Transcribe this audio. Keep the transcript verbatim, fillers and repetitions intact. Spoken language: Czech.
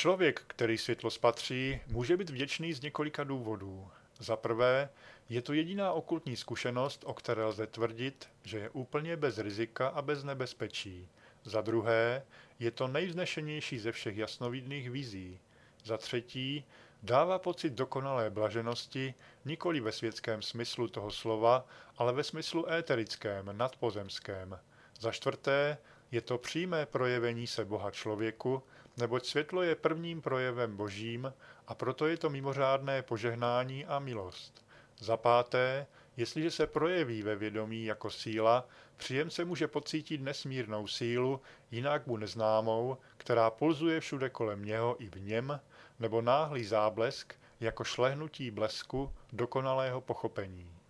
Člověk, který světlo spatří, může být vděčný z několika důvodů. Za prvé, je to jediná okultní zkušenost, o které lze tvrdit, že je úplně bez rizika a bez nebezpečí. Za druhé, je to nejvznešenější ze všech jasnovidných vizí. Za třetí, dává pocit dokonalé blaženosti nikoli ve světském smyslu toho slova, ale ve smyslu éterickém, nadpozemském. Za čtvrté, je to přímé projevení se Boha člověku, neboť světlo je prvním projevem Božím a proto je to mimořádné požehnání a milost. Za páté, jestliže se projeví ve vědomí jako síla, příjemce může pocítit nesmírnou sílu, jinak mu neznámou, která pulzuje všude kolem něho i v něm, nebo náhlý záblesk, jako šlehnutí blesku dokonalého pochopení.